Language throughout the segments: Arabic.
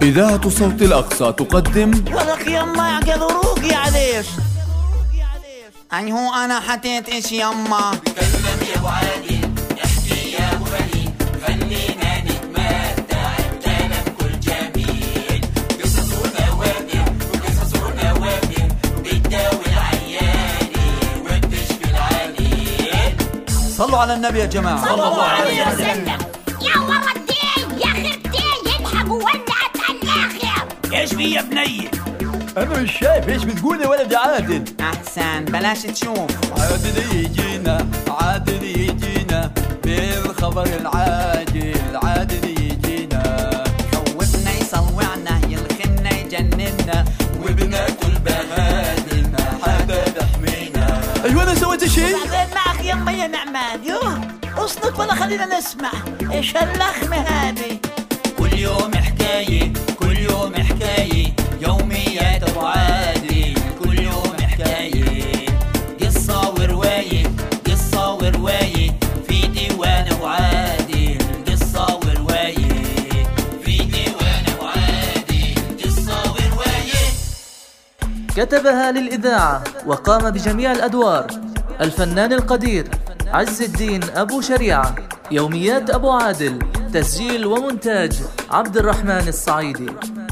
إذاعة صوت الأقصى تقدم ولك يما يعقدروك يا عديش. أي هو أنا حطيت إيش يما؟ تكلم يا أبو عادل، احكي يا أبو خليل، خلينا نتمتع بكلام كل جميل. قصص ونوادر وقصص ونوادر بتداوي العياني وبتشفي العليل. صلوا على النبي يا جماعة. صلى الله عليه وسلم. يا ولدي يا خرتي يلحقوا ولعت على الآخر. ايش في يا بني؟ أنا مش شايف إيش بتقول يا ولد عادل. أحسن بلاش تشوف. عادل يجينا عادل يجينا بالخبر العاجل، عادل يجينا خوفنا يصوعنا يلخنا يجننا وبناكل بهادل ما حدا يحمينا. أيوة أنا سويت شيء؟ بعدين معك يما يا نعمان. يوه اصنت ولا خلينا نسمع ايش هاللخمة هذه. كل يوم حكاية كل يوم حكاية، يوميات أبو عادل كل يوم حكاية. قصة ورواية قصة ورواية في ديوان أبو عادل. قصة ورواية في ديوان أبو عادل. قصة ورواية. كتبها للإذاعة وقام بجميع الأدوار الفنان القدير عز الدين أبو شريعة. يوميات أبو عادل، تسجيل ومونتاج عبد الرحمن الصعيدي.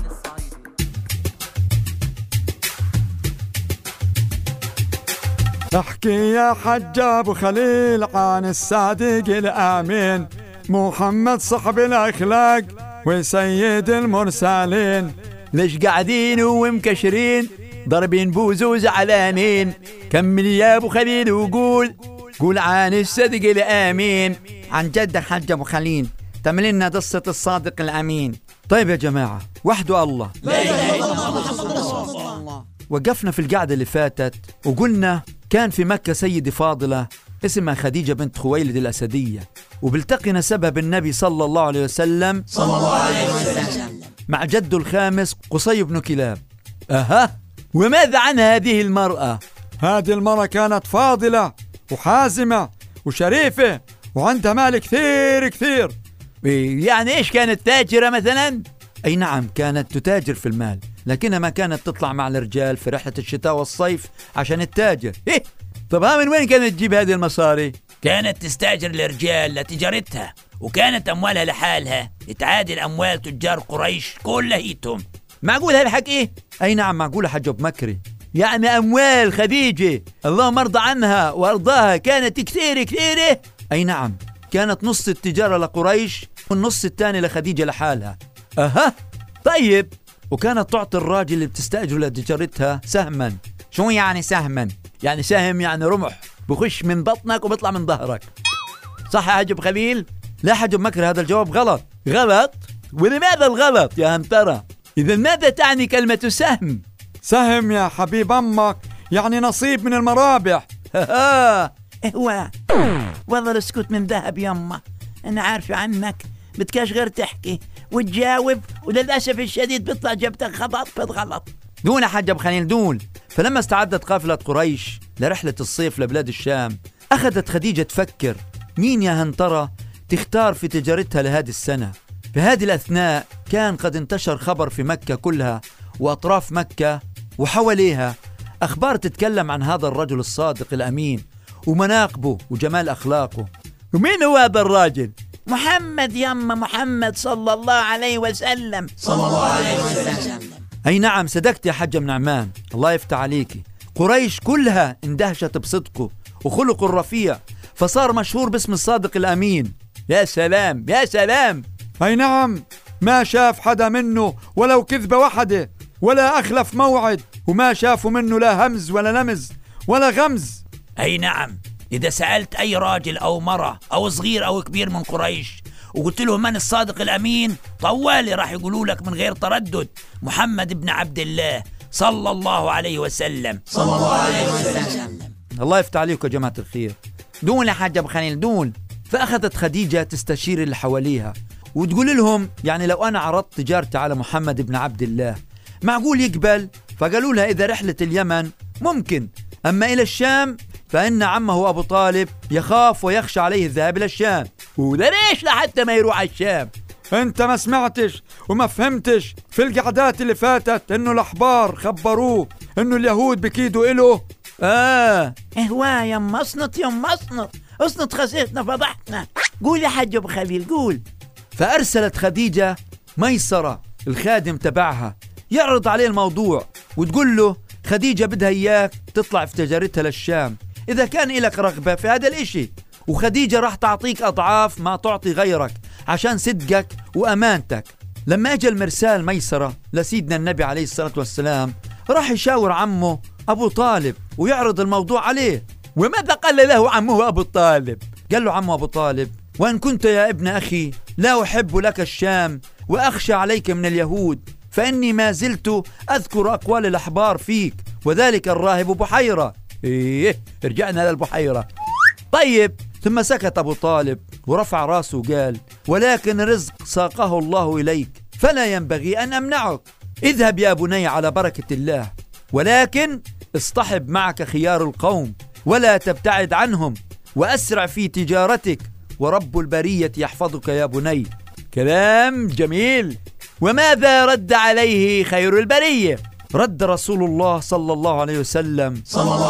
احكي يا حج ابو خليل عن الصادق الامين محمد صاحب الاخلاق وسيد المرسلين. ليش قاعدين ومكشرين ضربين بوزو زعلانين؟ كمل يا ابو خليل وقول قول عن الصدق الامين. عن جدك حج ابو خليل تعمل لنا قصة الصادق الامين. طيب يا جماعة وحده الله. لا إله إلا الله. وقفنا في القعدة اللي فاتت وقلنا كان في مكة سيدة فاضلة اسمها خديجة بنت خويلد الأسدية، وبالتقي نسبها بالنبي صلى الله عليه وسلم مع جده الخامس قصي بن كلاب. وماذا عن هذه المرأة؟ هذه المرأة كانت فاضلة وحازمة وشريفة وعندها مال كثير كثير. يعني إيش كانت تاجرة مثلا؟ أي نعم كانت تتاجر في المال، لكنها ما كانت تطلع مع الرجال في رحلة الشتاء والصيف عشان التاجر. طب من وين كانت تجيب هذه المصاري؟ كانت تستاجر الرجال لتجارتها، وكانت أموالها لحالها تعادل أموال تجار قريش كلهيتهم. معقول هالحكي؟ أي نعم معقولة حج أبو مكري. يعني أموال خديجة اللهم ارضى عنها وارضاها كانت كثير كثيرة. أي نعم كانت نص التجارة لقريش والنص الثاني لخديجة لحالها. طيب وكانت تعطي الراجل اللي بتستأجر لتجارتها سهما. شو يعني سهما؟ يعني سهم يعني رمح بخش من بطنك وبيطلع من ظهرك. صح يا حج أبو خليل؟ لا حج أبو مكري هذا الجواب غلط. غلط؟ ولماذا الغلط يا هنترى؟ إذا ماذا تعني كلمة سهم؟ سهم يا حبيب أمك يعني نصيب من المرابح. هو والله الاسكت من ذهب يما. أنا عارفة عنك بتكاش غير تحكي وتجاوب، وللأسف الشديد بيطلع جبتك خبط بالغلط. دون حج أبو خليل دون. فلما استعدت قافلة قريش لرحلة الصيف لبلاد الشام أخذت خديجة تفكر مين يا هنترى تختار في تجارتها لهذه السنة. في هذه الأثناء كان قد انتشر خبر في مكة كلها وأطراف مكة وحواليها أخبار تتكلم عن هذا الرجل الصادق الأمين ومناقبه وجمال أخلاقه. ومين هو هذا الراجل؟ محمد يما، محمد صلى الله عليه وسلم. صلى الله عليه وسلم. أي نعم صدقت يا حج ابن عمان، الله يفتح عليكي. قريش كلها اندهشت بصدقه وخلقه الرفيع فصار مشهور باسم الصادق الأمين. يا سلام يا سلام. أي نعم ما شاف حدا منه ولو كذبة واحدة ولا أخلف موعد، وما شافوا منه لا همز ولا لمز ولا غمز. أي نعم إذا سألت أي راجل أو مرة أو صغير أو كبير من قريش وقلت لهم من الصادق الأمين طوالي راح يقولوا لك من غير تردد محمد بن عبد الله صلى الله عليه وسلم. صلى الله عليه وسلم. الله يفتح عليكم يا جماعة الخير. دون يا حاج أبو خليل دون. فأخذت خديجة تستشير اللي حواليها وتقول لهم يعني لو أنا عرضت تجارتي على محمد بن عبد الله معقول يقبل؟ فقالوا لها إذا رحلة اليمن ممكن، أما إلى الشام فإن عمه أبو طالب يخاف ويخشى عليه الذهاب إلى الشام. وده ليش لحتى ما يروح على الشام؟ انت ما سمعتش وما فهمتش في القعدات اللي فاتت انه الاحبار خبروه انه اليهود بكيدوا إله؟ اهوا يما اصنط يما اصنط خسيتنا فضحتنا. قول يا حج ابو خليل قول. فأرسلت خديجة ميسرة الخادم تبعها يعرض عليه الموضوع وتقول له خديجة بدها إياك تطلع في تجارتها للشام إذا كان إلك رغبة في هذا الإشي، وخديجة راح تعطيك أضعاف ما تعطي غيرك عشان صدقك وأمانتك. لما أجى المرسال ميسرة لسيدنا النبي عليه الصلاة والسلام راح يشاور عمه أبو طالب ويعرض الموضوع عليه. وماذا قال له عمه أبو طالب؟ قال له عمه أبو طالب: وإن كنت يا ابن أخي لا أحب لك الشام وأخشى عليك من اليهود، فإني ما زلت أذكر أقوال الأحبار فيك، وذلك الراهب بحيرة. رجعنا للبحيرة. طيب. ثم سكت أبو طالب ورفع راسه وقال: ولكن رزق ساقه الله إليك فلا ينبغي أن أمنعك. اذهب يا بني على بركة الله، ولكن اصطحب معك خيار القوم ولا تبتعد عنهم، وأسرع في تجارتك، ورب البرية يحفظك يا بني. كلام جميل. وماذا رد عليه خير البرية؟ رد رسول الله صلى الله عليه وسلم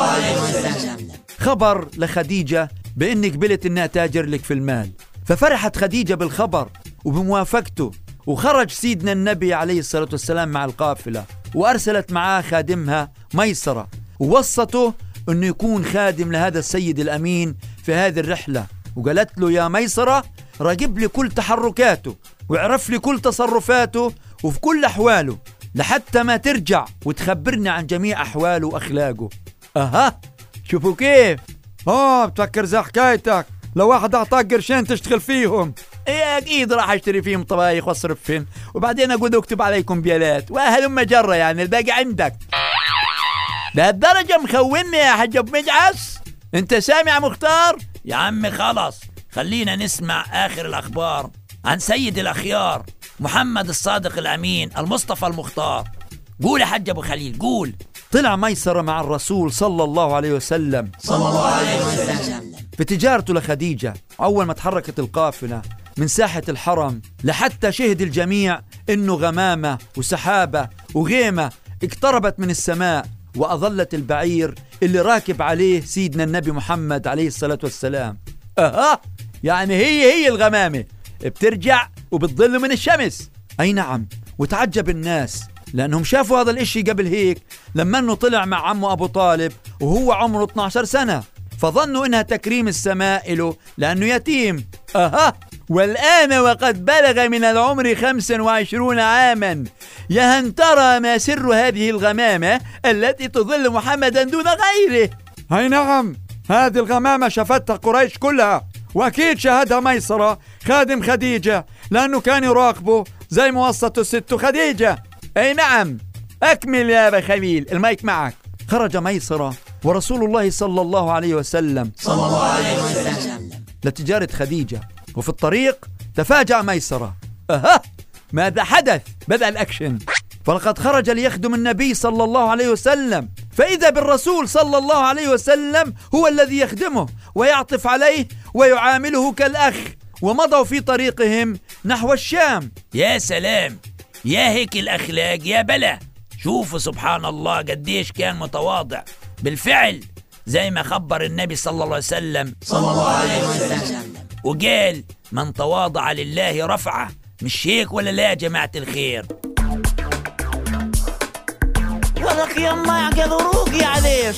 خبر لخديجة بإنك قبلت إنها تاجر لك في المال. ففرحت خديجة بالخبر وبموافقته، وخرج سيدنا النبي عليه الصلاة والسلام مع القافلة، وأرسلت معاه خادمها ميسرة ووصته أنه يكون خادم لهذا السيد الأمين في هذه الرحلة. وقالت له: يا ميسرة راقب لي كل تحركاته وعرف لي كل تصرفاته وفي كل أحواله لحتى ما ترجع وتخبرني عن جميع أحواله وأخلاقه. شوفوا كيف. بتفكر زي حكايتك لو واحد أعطاك قرشين تشتغل فيهم. ايه اكيد راح اشتري فيهم طبايخ واصرفهم وبعدين اقعد اكتب عليكم بيالات واهلم جرة، يعني الباقي عندك. لهالدرجة مخوني يا حج ابو مجعس؟ انت سامع مختار؟ يا عمي خلص، خلينا نسمع آخر الأخبار عن سيد الأخيار محمد الصادق الأمين المصطفى المختار. قول يا حج أبو خليل قول. طلع ميسرة مع الرسول صلى الله عليه وسلم في تجارته لخديجة. أول ما تحركت القافلة من ساحة الحرم لحتى شهد الجميع إنه غمامة وسحابة وغيمة اقتربت من السماء، وأظلت البعير اللي راكب عليه سيدنا النبي محمد عليه الصلاة والسلام. يعني هي الغمامة بترجع وبتظل من الشمس. أي نعم. وتعجب الناس لأنهم شافوا هذا الاشي قبل هيك لما أنه طلع مع عمه أبو طالب وهو عمره 12 سنة، فظنوا إنها تكريم السماء له لأنه يتيم. والآن وقد بلغ من العمر 25 عاما، يا هل ترى ما سر هذه الغمامة التي تظل محمدا دون غيره؟ أي نعم، هذه الغمامة شافتها قريش كلها، وأكيد شاهدها ميسرة خادم خديجة لأنه كان يراقبه زي ما وصته الست خديجة. أي نعم. أكمل يا أبا خليل، المايك معك. خرج ميسرة ورسول الله صلى الله عليه وسلم لتجارة خديجة، وفي الطريق تفاجأ ميسرة. ماذا حدث؟ بدأ الأكشن. فلقد خرج ليخدم النبي صلى الله عليه وسلم، فإذا بالرسول صلى الله عليه وسلم هو الذي يخدمه ويعطف عليه ويعامله كالأخ، ومضوا في طريقهم نحو الشام. يا سلام، يا هيك الأخلاق يا بلا. شوفوا سبحان الله قديش كان متواضع بالفعل، زي ما خبر النبي صلى الله عليه وسلم وقال: من تواضع لله رفعه. مش هيك ولا لا يا جماعة الخير؟ ولك يما يعقدروك يا عليش.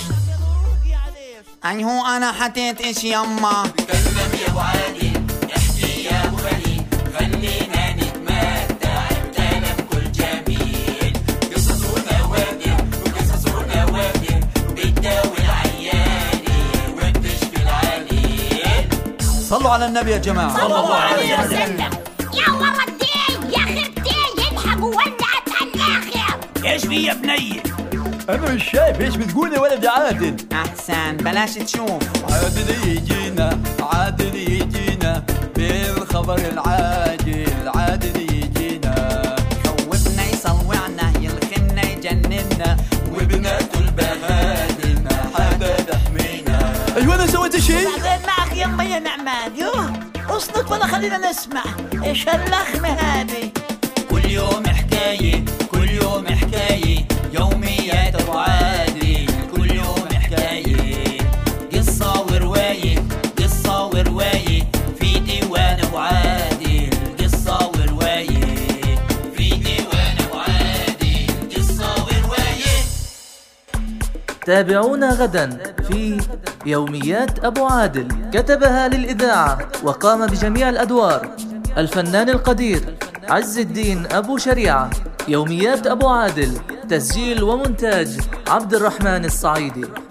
هو أنا حطيت إيش يما؟ تكلم يا أبو عادل، احكي يا أبو خليل، خلينا نتمتع بكلام كل جميل. قصص ونوادر وقصص ونوادر بتداوي العياني وبتشفي العليل. صلوا على النبي يا جماعة صلى الله عليه وسلم. يا ولدي يا خرتي يلحقوا ولعت الآخر. ايش في يا بني؟ أنا مش شايف إيش بتقول يا ولد عادل. أحسن بلاش تشوف. عادل يجينا، عادل يجينا بالخبر العاجل، عادل يجينا خوفنا يصوعنا يلخنا يجننا، وبنات البهادل ما حدا بحمينا. أيوة أنا سويت شيء؟ بعدين معك يما يا نعمان. يوه اصدق ولا خلينا نسمع. ايش هاللخمة هذه؟ كل يوم حكاية كل يوم حكاية يوميات أبو عادل كل يوم حكاية قصة ورواية قصة ورواية في ديوان أبو عادل قصة ورواية في ديوان أبو عادل قصة ورواية. تابعونا غدا في يوميات أبو عادل. كتبها للإذاعة وقام بجميع الأدوار الفنان القدير عز الدين أبو شريعة. يوميات أبو عادل، تسجيل ومونتاج عبد الرحمن الصعيدي.